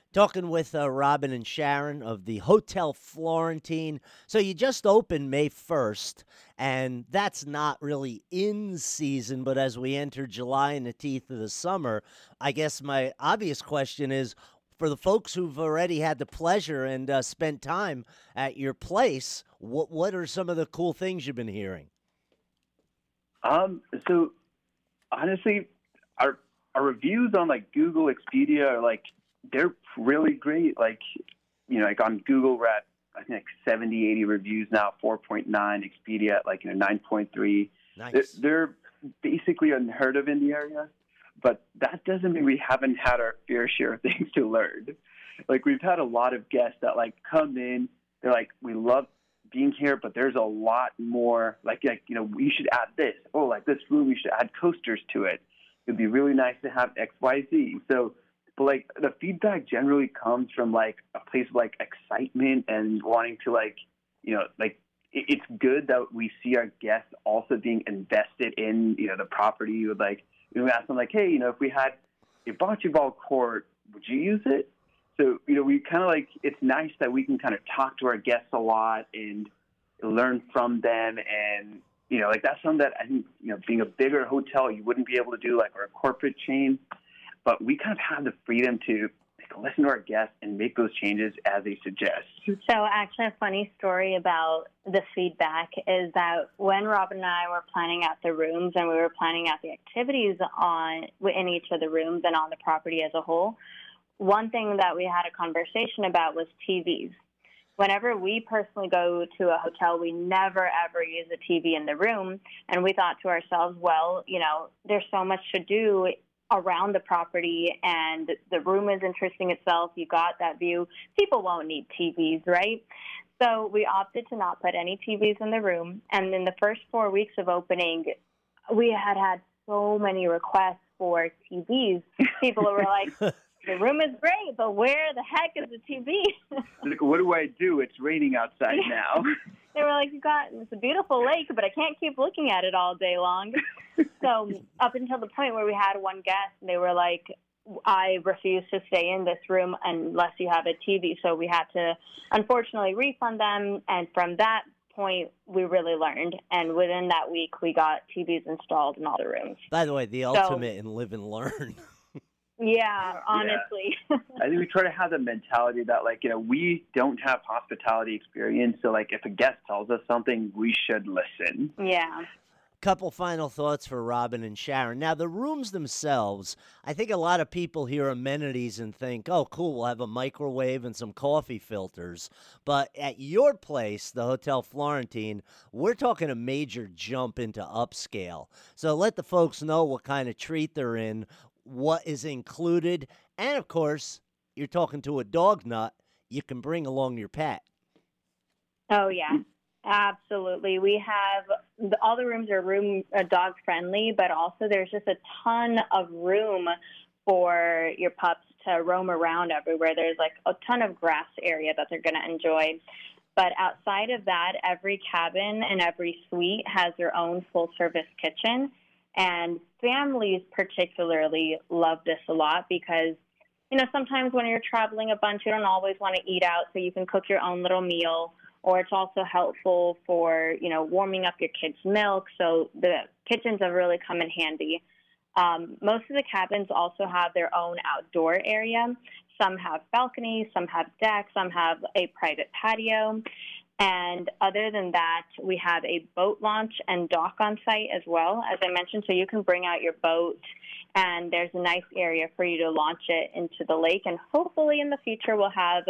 Talking with Robin and Sharon of the Hotel Florentine. So you just opened May 1st, and that's not really in season, but as we enter July in the teeth of the summer, I guess my obvious question is for the folks who've already had the pleasure and spent time at your place, what are some of the cool things you've been hearing? So honestly, our our reviews on like Google, Expedia are like they're really great. Like like on Google, we're at I think like 70, 80 reviews now, 4.9. Expedia at like 9.3. Nice. They're basically unheard of in the area, but that doesn't mean we haven't had our fair share of things to learn. Like we've had a lot of guests that like come in, they're like, we love being here, but there's a lot more. We should add this. Oh, like this room, we should add coasters to it. It'd be really nice to have X, Y, Z. So, but like the feedback generally comes from like a place of like excitement and wanting to it's good that we see our guests also being invested in the property. With like we ask them like, hey, if we had a bocce ball court, would you use it? So, we kind of like, it's nice that we can kind of talk to our guests a lot and learn from them. And, that's something that I think, being a bigger hotel, you wouldn't be able to do like our corporate chain. But we kind of have the freedom to listen to our guests and make those changes as they suggest. So actually a funny story about the feedback is that when Robin and I were planning out the rooms and we were planning out the activities in each of the rooms and on the property as a whole, one thing that we had a conversation about was TVs. Whenever we personally go to a hotel, we never, ever use a TV in the room. And we thought to ourselves, well, there's so much to do around the property, and the room is interesting itself. You got that view. People won't need TVs, right? So we opted to not put any TVs in the room. And in the first 4 weeks of opening, we had so many requests for TVs. People were like, the room is great, but where the heck is the TV? Like, what do I do? It's raining outside now. They were like, it's a beautiful lake, but I can't keep looking at it all day long. So up until the point where we had one guest, and they were like, I refuse to stay in this room unless you have a TV. So we had to, unfortunately, refund them. And from that point, we really learned. And within that week, we got TVs installed in all the rooms. By the way, the ultimate in live and learn. Yeah, honestly. Yeah. I think we try to have the mentality that, we don't have hospitality experience. So, if a guest tells us something, we should listen. Yeah. Couple final thoughts for Robin and Sharon. Now, the rooms themselves, I think a lot of people hear amenities and think, oh, cool, we'll have a microwave and some coffee filters. But at your place, the Hotel Florentine, we're talking a major jump into upscale. So let the folks know what kind of treat they're in, what is included, and of course, you're talking to a dog nut, you can bring along your pet. Oh, yeah, absolutely. We have all the rooms are dog friendly, but also there's just a ton of room for your pups to roam around everywhere. There's like a ton of grass area that they're going to enjoy. But outside of that, every cabin and every suite has their own full-service kitchen. And families particularly love this a lot because, sometimes when you're traveling a bunch, you don't always want to eat out, so you can cook your own little meal. Or it's also helpful for, warming up your kids' milk. So the kitchens have really come in handy. Most of the cabins also have their own outdoor area. Some have balconies, some have decks, some have a private patio. And other than that, we have a boat launch and dock on site as well, as I mentioned. So you can bring out your boat, and there's a nice area for you to launch it into the lake. And hopefully in the future, we'll have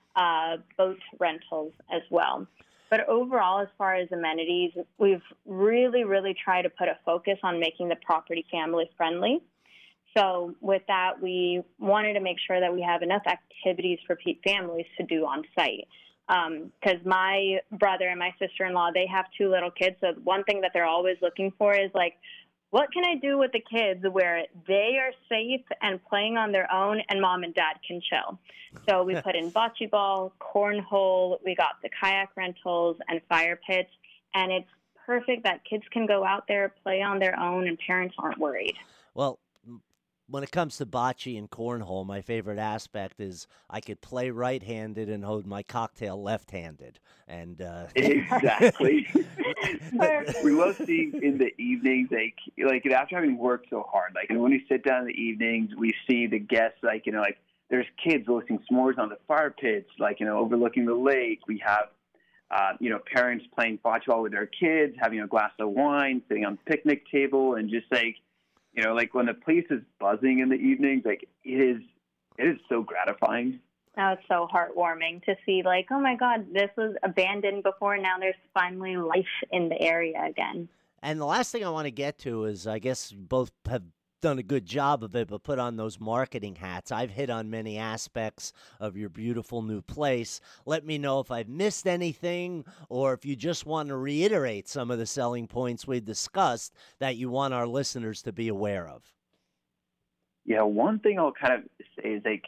boat rentals as well. But overall, as far as amenities, we've really, really tried to put a focus on making the property family friendly. So with that, we wanted to make sure that we have enough activities for families to do on site. Because my brother and my sister-in-law, they have 2 little kids. So one thing that they're always looking for is like, what can I do with the kids where they are safe and playing on their own and mom and dad can chill? So we put in bocce ball, cornhole, we got the kayak rentals and fire pits, and it's perfect that kids can go out there, play on their own, and parents aren't worried. Well, when it comes to bocce and cornhole, my favorite aspect is I could play right-handed and hold my cocktail left-handed, and Exactly. Perfect. We love seeing in the evenings, like after having worked so hard, like, and when we sit down in the evenings, we see the guests, like, like there's kids roasting s'mores on the fire pits, like, overlooking the lake. We have, parents playing bocce with their kids, having a glass of wine, sitting on the picnic table, and just like, like when the place is buzzing in the evenings, like it is so gratifying. Now it's so heartwarming to see, like, oh my God, this was abandoned before. Now there's finally life in the area again. And the last thing I want to get to is, I guess both have done a good job of it, but put on those marketing hats. I've hit on many aspects of your beautiful new place. Let me know if I've missed anything, or if you just want to reiterate some of the selling points we discussed that you want our listeners to be aware of. Yeah, one thing I'll kind of say is, like,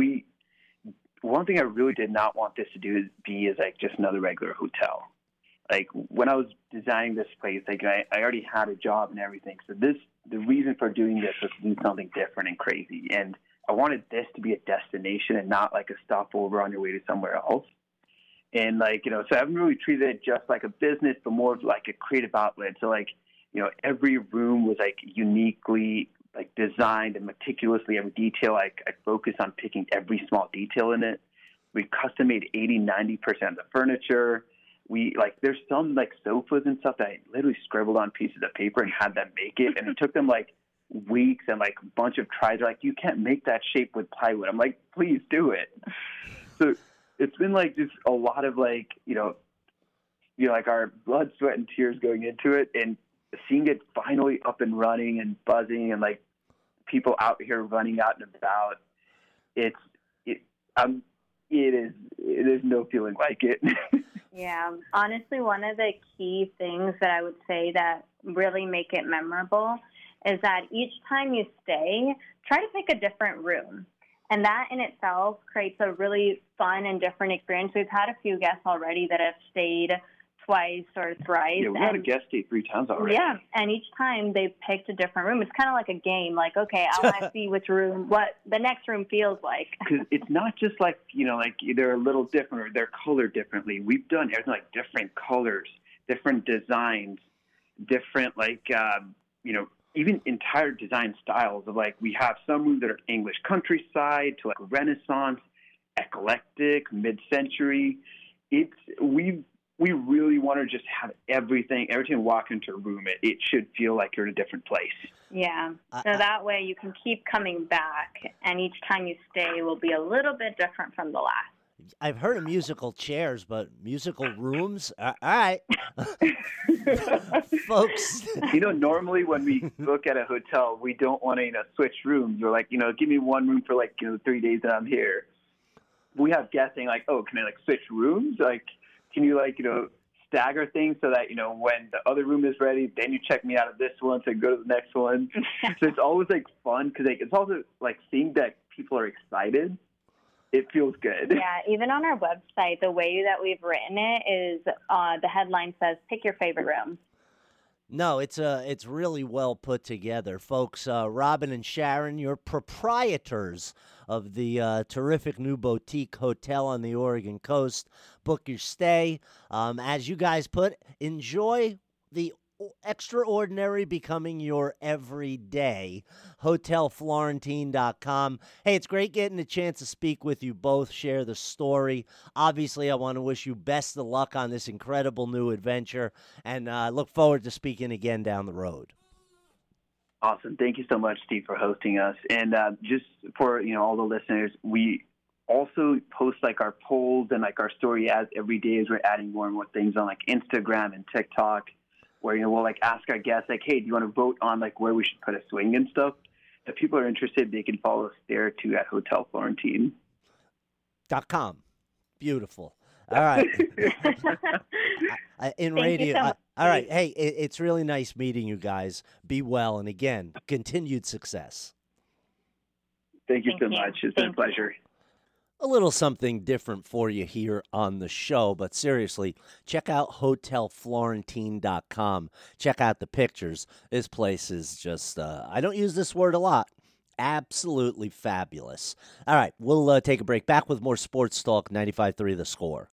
one thing I really did not want this to be like just another regular hotel. Like, when I was designing this place, like I already had a job and everything. So the reason for doing this was to do something different and crazy. And I wanted this to be a destination and not like a stopover on your way to somewhere else. And like, so I haven't really treated it just like a business, but more of like a creative outlet. So like, every room was like uniquely like designed and meticulously, every detail. Like, I focused on picking every small detail in it. We custom made 80-90% of the furniture. There's some like sofas and stuff that I literally scribbled on pieces of paper and had them make it. And it took them like weeks and like a bunch of tries. They're like, you can't make that shape with plywood. I'm like, please do it. So it's been like just a lot of like, like our blood, sweat, and tears going into it, and seeing it finally up and running and buzzing, and like people out here running out and about. There's no feeling like it. Yeah, honestly, one of the key things that I would say that really make it memorable is that each time you stay, try to pick a different room. And that in itself creates a really fun and different experience. We've had a few guests already that have stayed twice or thrice. Yeah, we had a guest stay 3 times already. Yeah, and each time they picked a different room. It's kind of like a game. Like, okay, I want to see what the next room feels like. Because it's not just like, like they're a little different or they're colored differently. We've done everything like different colors, different designs, different even entire design styles of like, we have some rooms that are English countryside to like Renaissance, eclectic, mid-century. We really want to just have everything. Every time you walk into a room, it should feel like you're in a different place. Yeah. So that way you can keep coming back, and each time you stay will be a little bit different from the last. I've heard of musical chairs, but musical rooms? All right. Folks. Normally when we look at a hotel, we don't want to, switch rooms. We're like, give me one room for like, 3 days that I'm here. We have guests saying like, oh, can I like switch rooms? Like, can you like, stagger things so that, when the other room is ready, then you check me out of this one to go to the next one. So it's always like fun because like, it's also like seeing that people are excited. It feels good. Yeah, even on our website, the way that we've written it is the headline says, pick your favorite room. No, it's really well put together, folks. Robin and Sharon, you're proprietors of the terrific new boutique hotel on the Oregon coast. Book your stay. As you guys put, enjoy the extraordinary becoming your everyday. HotelFlorentine.com. Hey, it's great getting a chance to speak with you both, share the story. Obviously, I want to wish you best of luck on this incredible new adventure, and look forward to speaking again down the road. Awesome. Thank you so much, Steve, for hosting us. And just for all the listeners, we also post like our polls and like our story ads every day as we're adding more and more things on like Instagram and TikTok, where we'll like ask our guests like, hey, do you want to vote on like where we should put a swing and stuff? If people are interested, they can follow us there too at HotelFlorentine.com. Beautiful. All right. In Thank radio. you so much. All right. Hey, it's really nice meeting you guys. Be well. And again, continued success. Thank you so much. It's been a pleasure. A little something different for you here on the show, but seriously, check out HotelFlorentine.com. Check out the pictures. This place is just, I don't use this word a lot. Absolutely fabulous. All right, we'll take a break. Back with more Sports Talk 95.3 The Score.